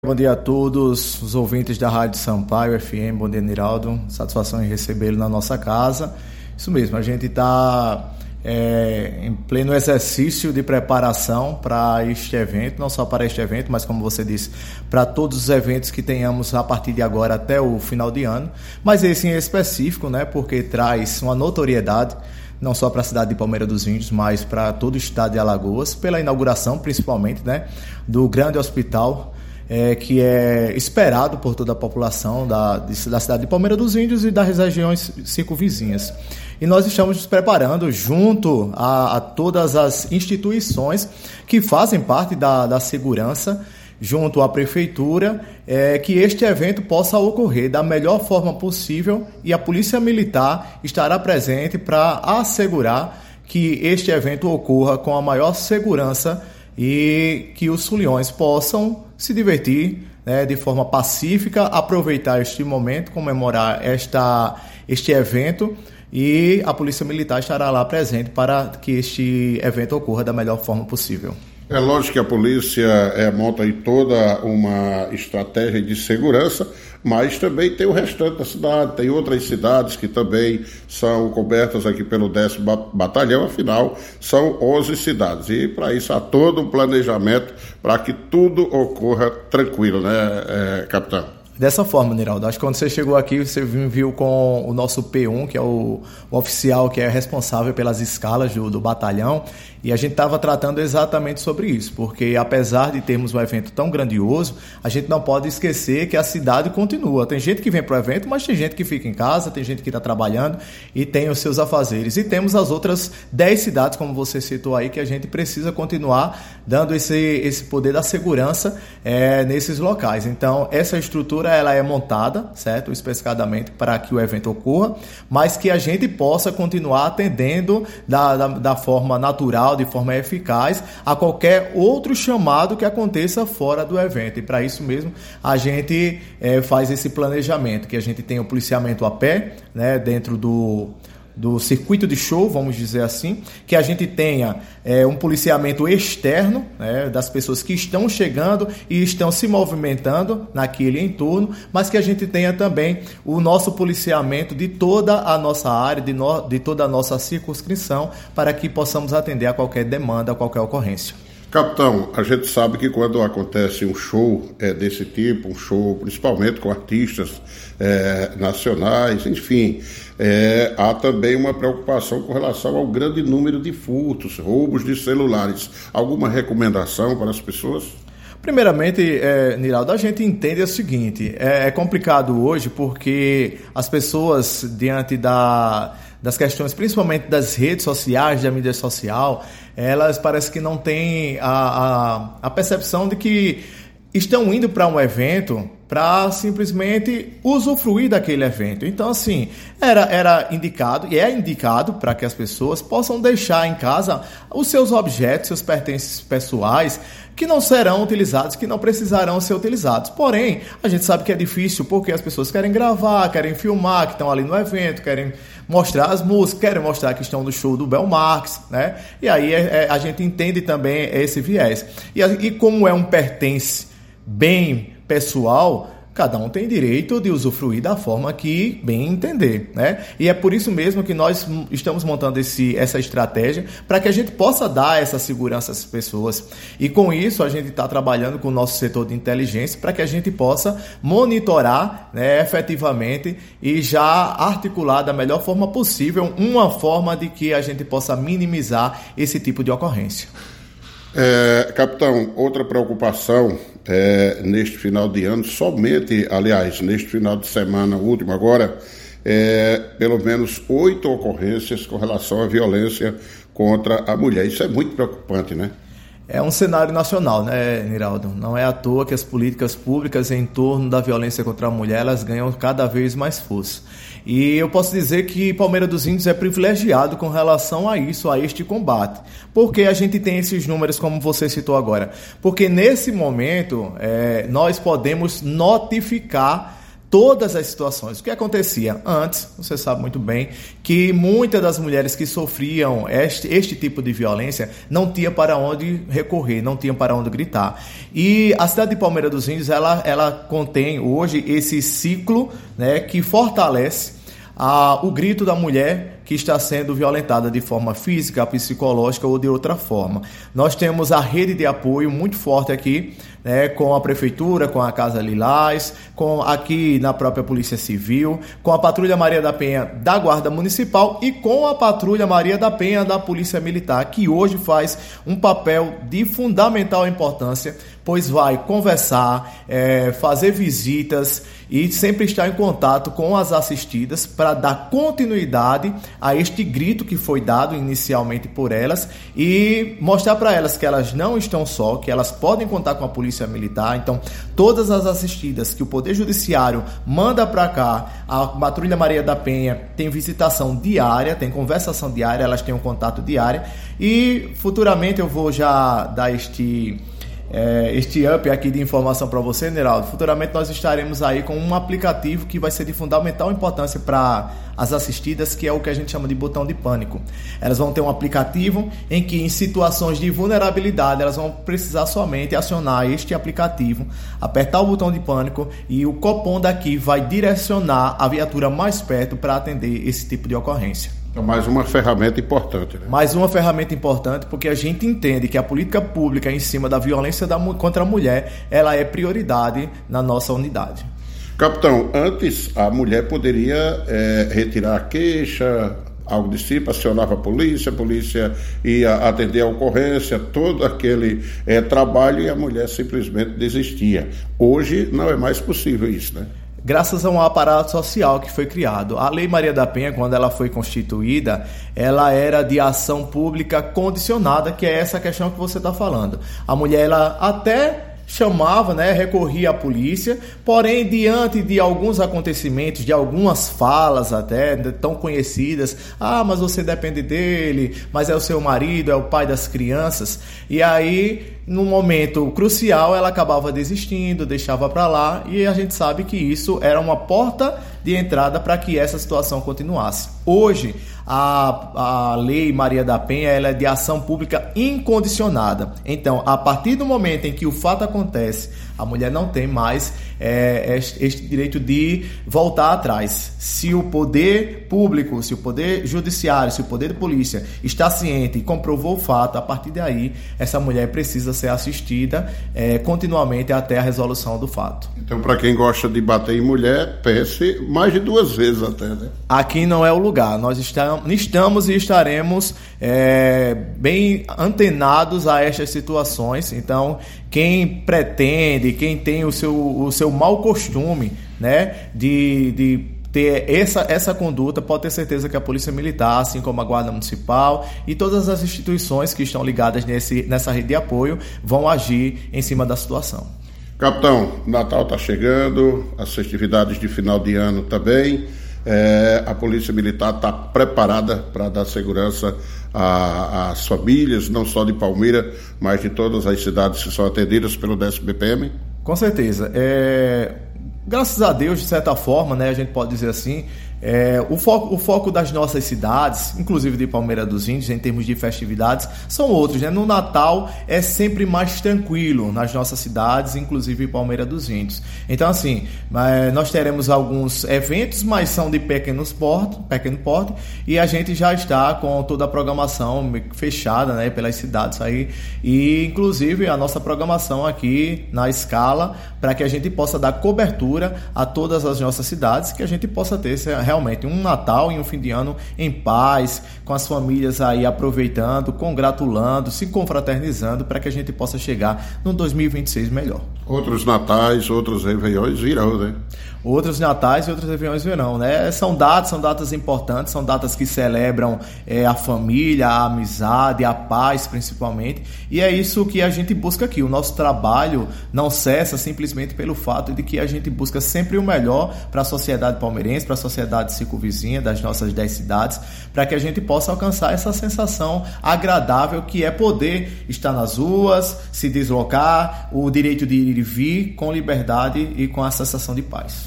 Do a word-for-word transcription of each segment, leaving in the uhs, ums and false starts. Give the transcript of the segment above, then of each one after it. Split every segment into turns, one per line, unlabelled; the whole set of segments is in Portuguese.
Bom dia a todos os ouvintes da Rádio Sampaio F M. Bom dia, Niraldo. Satisfação em recebê-lo na nossa casa. Isso mesmo, a gente está é, em pleno exercício de preparação para este evento, não só para este evento, mas como você disse, para todos os eventos que tenhamos a partir de agora até o final de ano. Mas esse em específico, né, porque traz uma notoriedade, não só para a cidade de Palmeira dos Índios, mas para todo o estado de Alagoas, pela inauguração principalmente, né, do grande hospital, É, que é esperado por toda a população da, da cidade de Palmeira dos Índios e das regiões circunvizinhas. E nós estamos nos preparando junto a, a todas as instituições que fazem parte da, da segurança, junto à prefeitura, é, que este evento possa ocorrer da melhor forma possível, e a Polícia Militar estará presente para assegurar que este evento ocorra com a maior segurança e que os foliões possam se divertir, né, de forma pacífica, aproveitar este momento, comemorar esta, este evento, e a Polícia Militar estará lá presente para que este evento ocorra da melhor forma possível.
É lógico que a polícia é, monta aí toda uma estratégia de segurança, mas também tem o restante da cidade, tem outras cidades que também são cobertas aqui pelo décimo Batalhão, afinal, são onze cidades. E para isso há todo um planejamento para que tudo ocorra tranquilo, né, é, capitão?
Dessa forma, Niraldo, acho que quando você chegou aqui, você viu com o nosso P um, que é o, o oficial que é responsável pelas escalas do, do batalhão, e a gente estava tratando exatamente sobre isso, porque apesar de termos um evento tão grandioso, a gente não pode esquecer que a cidade continua. Tem gente que vem para o evento, mas tem gente que fica em casa, tem gente que está trabalhando e tem os seus afazeres. E temos as outras dez cidades, como você citou aí, que a gente precisa continuar dando esse, esse poder da segurança é, nesses locais. Então, essa estrutura ela é montada, certo, especificadamente para que o evento ocorra, mas que a gente possa continuar atendendo da, da, da forma natural, de forma eficaz, a qualquer outro chamado que aconteça fora do evento. E para isso mesmo a gente é, faz esse planejamento, que a gente tem o policiamento a pé, né, dentro do do circuito de show, vamos dizer assim, que a gente tenha é, um policiamento externo, né, das pessoas que estão chegando e estão se movimentando naquele entorno, mas que a gente tenha também o nosso policiamento de toda a nossa área, de, no, de toda a nossa circunscrição, para que possamos atender a qualquer demanda, a qualquer ocorrência.
Capitão, a gente sabe que quando acontece um show é, desse tipo, um show principalmente com artistas é, nacionais, enfim, é, há também uma preocupação com relação ao grande número de furtos, roubos de celulares. Alguma recomendação para as pessoas?
Primeiramente, é, Niraldo, a gente entende o seguinte, é, é complicado hoje porque as pessoas, diante da... das questões, principalmente das redes sociais, da mídia social, elas parecem que não têm a, a, a percepção de que estão indo para um evento para simplesmente usufruir daquele evento. Então, assim, era, era indicado, e é indicado para que as pessoas possam deixar em casa os seus objetos, seus pertences pessoais, que não serão utilizados, que não precisarão ser utilizados. Porém, a gente sabe que é difícil porque as pessoas querem gravar, querem filmar, que estão ali no evento, querem mostrar as músicas, querem mostrar que estão no show do Bel Marques, né? E aí é, é, a gente entende também esse viés. E, e como é um pertence bem pessoal, cada um tem direito de usufruir da forma que bem entender, né? E é por isso mesmo que nós estamos montando esse, essa estratégia para que a gente possa dar essa segurança às pessoas. E com isso a gente está trabalhando com o nosso setor de inteligência para que a gente possa monitorar, né, efetivamente e já articular da melhor forma possível uma forma de que a gente possa minimizar esse tipo de ocorrência.
É, capitão, outra preocupação é, neste final de ano, somente, aliás, neste final de semana último agora, é, pelo menos oito ocorrências com relação à violência contra a mulher. Isso é muito preocupante, né?
É um cenário nacional, né, Niraldo? Não é à toa que as políticas públicas em torno da violência contra a mulher, elas ganham cada vez mais força. E eu posso dizer que Palmeira dos Índios é privilegiado com relação a isso, a este combate. Porque a gente tem esses números, como você citou agora. Porque nesse momento, é, nós podemos notificar todas as situações. O que acontecia antes, você sabe muito bem, que muitas das mulheres que sofriam este, este tipo de violência não tinham para onde recorrer, não tinham para onde gritar. E a cidade de Palmeira dos Índios, ela, ela contém hoje esse ciclo, né, que fortalece a, o grito da mulher que está sendo violentada de forma física, psicológica ou de outra forma. Nós temos a rede de apoio muito forte aqui, né, com a Prefeitura, com a Casa Lilás, com aqui na própria Polícia Civil, com a Patrulha Maria da Penha da Guarda Municipal e com a Patrulha Maria da Penha da Polícia Militar, que hoje faz um papel de fundamental importância, pois vai conversar, é, fazer visitas e sempre estar em contato com as assistidas para dar continuidade a este grito que foi dado inicialmente por elas e mostrar para elas que elas não estão só, que elas podem contar com a Polícia Militar. Então, todas as assistidas que o Poder Judiciário manda para cá, a Patrulha Maria da Penha tem visitação diária, tem conversação diária, elas têm um contato diário e futuramente eu vou já dar este... É, este up aqui de informação para você, Neraldo. Futuramente nós estaremos aí com um aplicativo que vai ser de fundamental importância para as assistidas, que é o que a gente chama de botão de pânico. Elas vão ter um aplicativo em que, em situações de vulnerabilidade, elas vão precisar somente acionar este aplicativo, apertar o botão de pânico e o Copom daqui vai direcionar a viatura mais perto para atender esse tipo de ocorrência.
Então, mais uma ferramenta importante, né?
Mais uma ferramenta importante, porque a gente entende que a política pública em cima da violência da, contra a mulher, ela é prioridade na nossa unidade.
Capitão, antes a mulher poderia é, retirar a queixa, algo de si, acionava a polícia, a polícia ia atender a ocorrência, todo aquele é, trabalho e a mulher simplesmente desistia. Hoje não é mais possível isso, né?
Graças a um aparato social que foi criado. A Lei Maria da Penha, quando ela foi constituída, ela era de ação pública condicionada, que é essa questão que você está falando. A mulher, ela até chamava, né, recorria à polícia, porém, diante de alguns acontecimentos, de algumas falas até, tão conhecidas, ah, mas você depende dele, mas é o seu marido, é o pai das crianças, e aí, num momento crucial, ela acabava desistindo, deixava para lá, e a gente sabe que isso era uma porta de entrada para que essa situação continuasse. Hoje, a, a Lei Maria da Penha, ela é de ação pública incondicionada. Então, a partir do momento em que o fato acontece, a mulher não tem mais é, este, este direito de voltar atrás. Se o poder público, se o poder judiciário, se o poder de polícia está ciente e comprovou o fato, a partir daí, essa mulher precisa ser assistida é, continuamente até a resolução do fato.
Então, para quem gosta de bater em mulher, pense mais de duas vezes até, né?
Aqui não é o lugar. Nós estamos, estamos e estaremos é, bem antenados a estas situações. Então, quem pretende, quem tem o seu, o seu mau costume, né, de, de ter essa, essa conduta, pode ter certeza que a Polícia Militar, assim como a Guarda Municipal e todas as instituições que estão ligadas nesse, nessa rede de apoio, vão agir em cima da situação.
Capitão, Natal está chegando, as festividades de final de ano também. É, a Polícia Militar está preparada para dar segurança às famílias, não só de Palmeira, mas de todas as cidades que são atendidas pelo décimo B P M?
Com certeza. É, graças a Deus, de certa forma, né, a gente pode dizer assim, é, o, foco, o foco das nossas cidades, inclusive de Palmeira dos Índios, em termos de festividades, são outros, né? No Natal é sempre mais tranquilo nas nossas cidades, inclusive em Palmeira dos Índios. Então, assim, nós teremos alguns eventos, mas são de pequenos porte, pequeno porte, e a gente já está com toda a programação fechada, né, pelas cidades aí, e inclusive a nossa programação aqui na escala, para que a gente possa dar cobertura a todas as nossas cidades, que a gente possa ter realmente um Natal e um fim de ano em paz, com as famílias aí aproveitando, congratulando, se confraternizando, para que a gente possa chegar no dois mil e vinte e seis melhor.
Outros natais, outros réveillões virão, né?
Outros natais e outros réveillões virão, né? São datas, são datas importantes, são datas que celebram é, a família, a amizade, a paz principalmente, e é isso que a gente busca aqui. O nosso trabalho não cessa simplesmente pelo fato de que a gente busca sempre o melhor para a sociedade palmeirense, para a sociedade circunvizinha das nossas dez cidades, para que a gente possa alcançar essa sensação agradável que é poder estar nas ruas, se deslocar, o direito de ir e vir com liberdade e com a sensação de paz.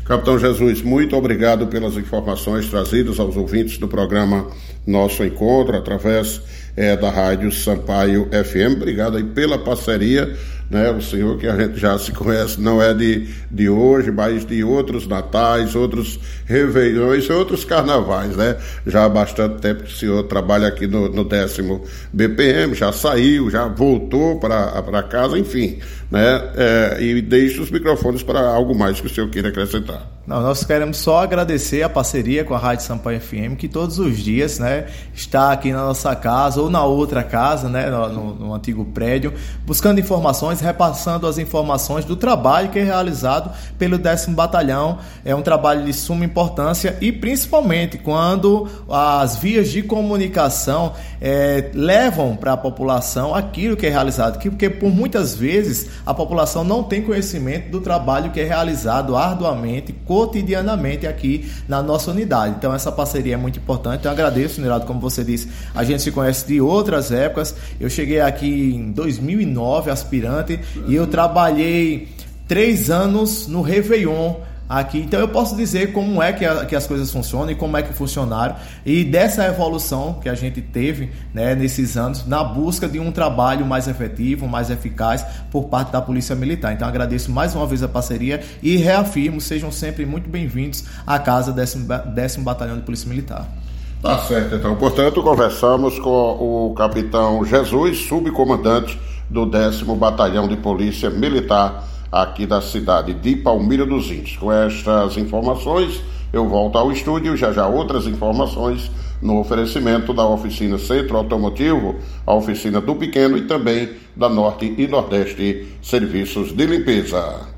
Capitão Jesus, muito obrigado pelas informações trazidas aos ouvintes do programa Nosso Encontro, através é, da Rádio Sampaio F M. Obrigado aí pela parceria, né? O senhor que a gente já se conhece, não é de, de hoje, mas de outros natais, outros réveillões e outros carnavais, né? Já há bastante tempo que o senhor trabalha aqui no, no décimo B P M, já saiu, já voltou para casa, enfim, né? É, e deixo os microfones para algo mais que o senhor queira acrescentar.
Não, nós queremos só agradecer a parceria com a Rádio Sampaio F M, que todos os dias, né, está aqui na nossa casa ou na outra casa, né, no, no antigo prédio, buscando informações, repassando as informações do trabalho que é realizado pelo décimo Batalhão. É um trabalho de suma importância e principalmente quando as vias de comunicação é, levam para a população aquilo que é realizado, porque por muitas vezes a população não tem conhecimento do trabalho que é realizado arduamente, cotidianamente aqui na nossa unidade. Então essa parceria é muito importante. Eu agradeço, Niraldo, como você disse, a gente se conhece de outras épocas. Eu cheguei aqui em dois mil e nove, aspirante, e eu trabalhei três anos no Réveillon aqui, então eu posso dizer como é que, a, que as coisas funcionam e como é que funcionaram, e dessa evolução que a gente teve, né, nesses anos, na busca de um trabalho mais efetivo, mais eficaz por parte da Polícia Militar. Então agradeço mais uma vez a parceria e reafirmo, sejam sempre muito bem-vindos à casa décimo Batalhão de Polícia Militar.
Tá certo, então, portanto, conversamos com o capitão Jesus, subcomandante do décimo Batalhão de Polícia Militar aqui da cidade de Palmira dos Índios. Com estas informações, eu volto ao estúdio, já já outras informações no oferecimento da oficina Centro Automotivo, a oficina do Pequeno e também da Norte e Nordeste Serviços de Limpeza.